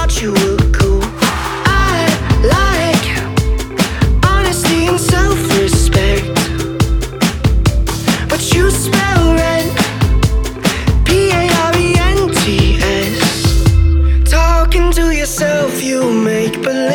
thought you were cool. I like honesty and self-respect, but you spell rent P-A-R-E-N-T-S. Talking to yourself, you make believe